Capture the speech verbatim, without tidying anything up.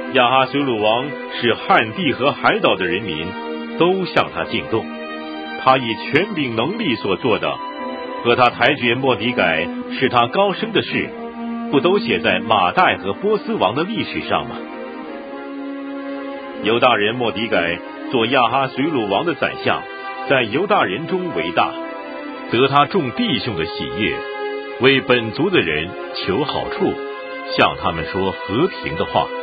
亚哈随鲁王使汉地和海岛的人民都向他敬重，他以权柄能力所做的，和他抬举末底改使他高升的事，不都写在马代和波斯王的历史上吗？犹大人末底改做亚哈随鲁王的宰相，在犹大人中为大，得他众弟兄的喜悦，为本族的人求好处，向他们说和平的话。